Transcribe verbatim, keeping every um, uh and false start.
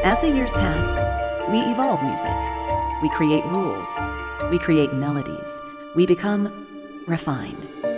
As the years pass, we evolve music. We create rules. We create melodies. We become refined.